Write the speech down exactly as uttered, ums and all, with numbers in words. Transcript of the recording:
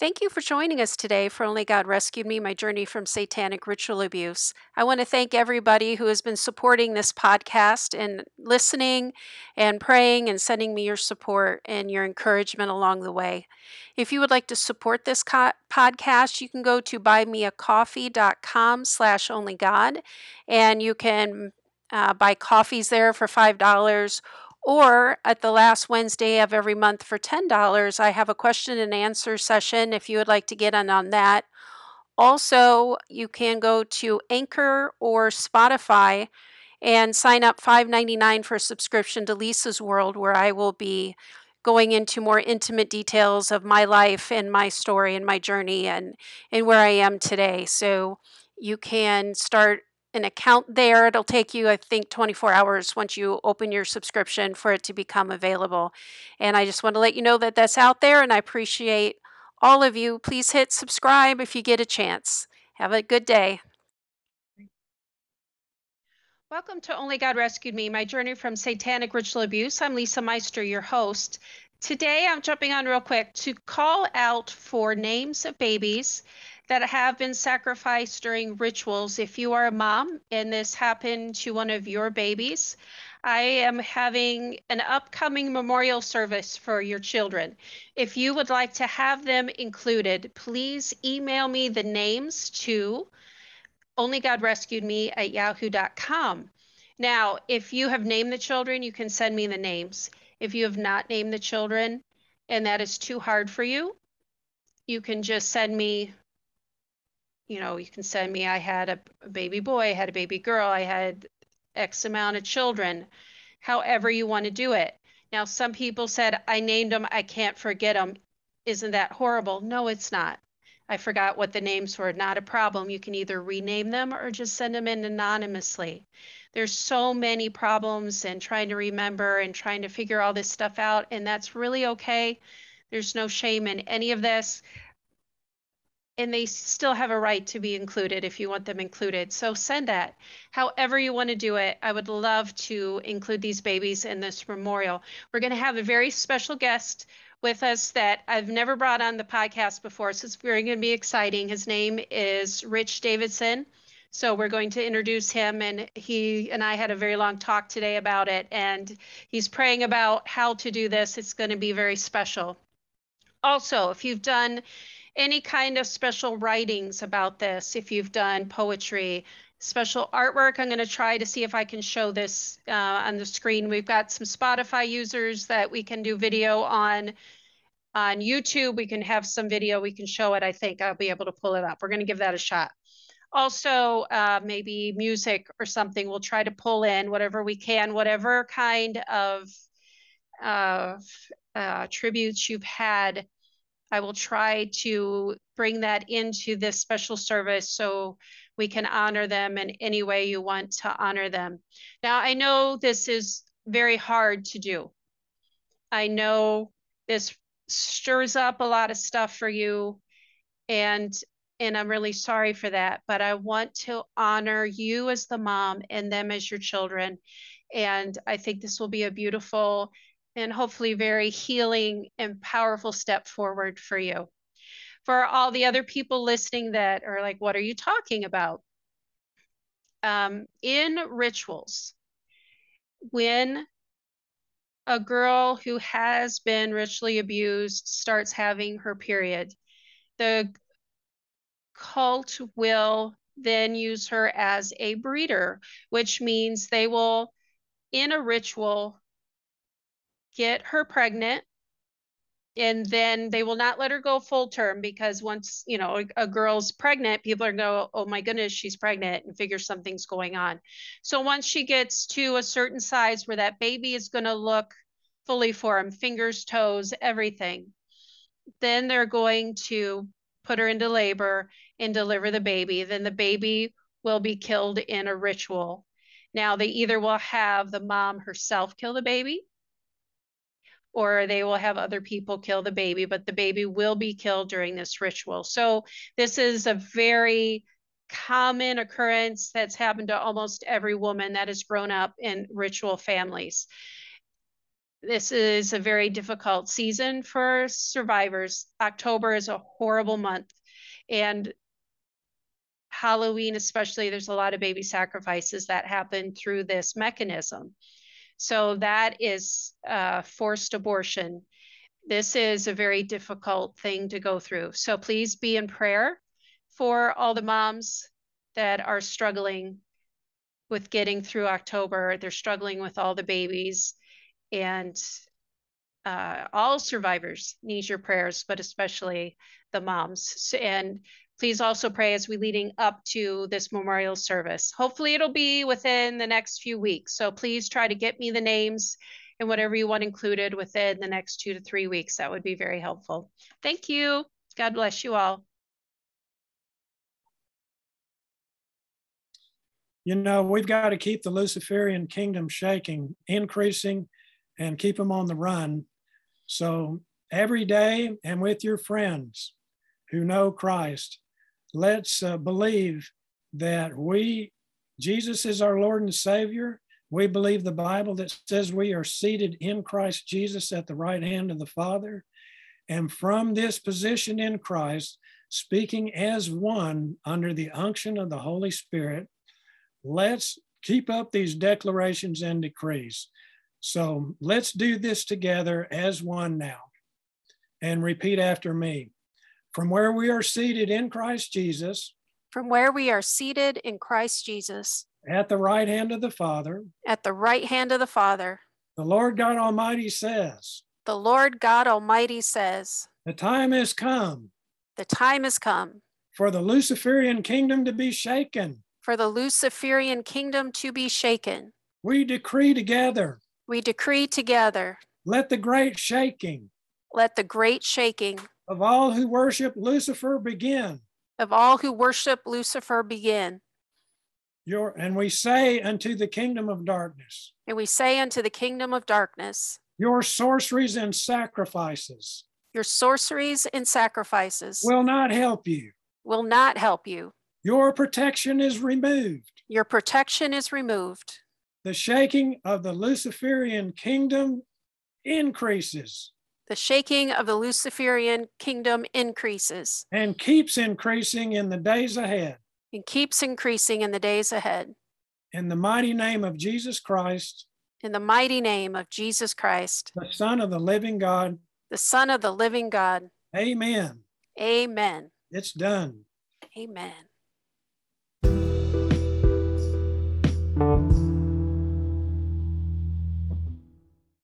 Thank you for joining us today for Only God Rescued Me, my journey from satanic ritual abuse. I want to thank everybody who has been supporting this podcast and listening and praying and sending me your support and your encouragement along the way. If you would like to support this co- podcast, you can go to buymeacoffee.com slash onlygod and you can uh, buy coffees there for five dollars. Or at the last Wednesday of every month for ten dollars, I have a question and answer session if you would like to get in on that. Also, you can go to Anchor or Spotify and sign up five ninety-nine for a subscription to Lisa's World, where I will be going into more intimate details of my life and my story and my journey and, and where I am today. So you can start an account there. It'll take you, I think, twenty-four hours once you open your subscription for it to become available. And I just want to let you know that that's out there, and I appreciate all of you. Please hit subscribe if you get a chance. Have a good day. Welcome to Only God Rescued Me, my journey from satanic ritual abuse. I'm Lisa Meister, your host. Today, I'm jumping on real quick to call out for names of babies that have been sacrificed during rituals. If you are a mom and this happened to one of your babies, I am having an upcoming memorial service for your children. If you would like to have them included, please email me the names to only God Rescued Me at yahoo dot com. Now, if you have named the children, you can send me the names. If you have not named the children and that is too hard for you, you can just send me, you know, you can send me, I had a, a baby boy, I had a baby girl, I had X amount of children, however you want to do it. Now, some people said, I named them, I can't forget them. Isn't that horrible? No, it's not. I forgot what the names were. Not a problem. You can either rename them or just send them in anonymously. There's so many problems and trying to remember and trying to figure all this stuff out, and that's really okay. There's no shame in any of this. And they still have a right to be included if you want them included. So send that. However you want to do it, I would love to include these babies in this memorial. We're going to have a very special guest with us that I've never brought on the podcast before, so it's very going to be exciting. His name is Rich Davidson. So we're going to introduce him, and he and I had a very long talk today about it, and he's praying about how to do this. It's going to be very special. Also, if you've done any kind of special writings about this, if you've done poetry, special artwork, I'm going to try to see if I can show this uh, on the screen. We've got some Spotify users that we can do video on. On YouTube, we can have some video, we can show it. I think I'll be able to pull it up. We're going to give that a shot. Also, uh, maybe music or something. We'll try to pull in whatever we can, whatever kind of uh, uh, tributes you've had. I will try to bring that into this special service so we can honor them in any way you want to honor them. Now, I know this is very hard to do. I know this stirs up a lot of stuff for you, and and I'm really sorry for that, but I want to honor you as the mom and them as your children. And I think this will be a beautiful and hopefully very healing and powerful step forward for you. For all the other people listening that are like, what are you talking about? Um, in rituals, when a girl who has been ritually abused starts having her period, the cult will then use her as a breeder, which means they will, in a ritual, get her pregnant, and then they will not let her go full term, because once, you know, a, a girl's pregnant, people are going to go, oh my goodness, she's pregnant, and figure something's going on. So once she gets to a certain size where that baby is going to look fully formed, fingers, toes, everything, then they're going to put her into labor and deliver the baby. Then the baby will be killed in a ritual. Now, they either will have the mom herself kill the baby, or they will have other people kill the baby, but the baby will be killed during this ritual. So this is a very common occurrence that's happened to almost every woman that has grown up in ritual families. This is a very difficult season for survivors. October is a horrible month, and Halloween especially, there's a lot of baby sacrifices that happen through this mechanism. So that is uh, forced abortion. This is a very difficult thing to go through. So please be in prayer for all the moms that are struggling with getting through October. They're struggling with all the babies, and uh, all survivors need your prayers, but especially the moms. So, and please also pray as we leading up to this memorial service. Hopefully it'll be within the next few weeks. So please try to get me the names and whatever you want included within the next two to three weeks. That would be very helpful. Thank you. God bless you all. You know, we've got to keep the Luciferian kingdom shaking, increasing, and keep them on the run. So every day and with your friends who know Christ, let's uh, believe that we, Jesus is our Lord and Savior. We believe the Bible that says we are seated in Christ Jesus at the right hand of the Father. And from this position in Christ, speaking as one under the unction of the Holy Spirit, let's keep up these declarations and decrees. So let's do this together as one now. And repeat after me. From where we are seated in Christ Jesus. From where we are seated in Christ Jesus. At the right hand of the Father. At the right hand of the Father. The Lord God Almighty says. The Lord God Almighty says. The time has come. The time has come. For the Luciferian kingdom to be shaken. For the Luciferian kingdom to be shaken. We decree together. We decree together. Let the great shaking. Let the great shaking. Of all who worship Lucifer begin. Of all who worship Lucifer begin. Your, and we say unto the kingdom of darkness. And we say unto the kingdom of darkness. Your sorceries and sacrifices. Your sorceries and sacrifices. Will not help you. Will not help you. Your protection is removed. Your protection is removed. The shaking of the Luciferian kingdom increases. The shaking of the Luciferian kingdom increases. And keeps increasing in the days ahead. And keeps increasing in the days ahead. In the mighty name of Jesus Christ. In the mighty name of Jesus Christ. The Son of the living God. The Son of the living God. Amen. Amen. It's done. Amen.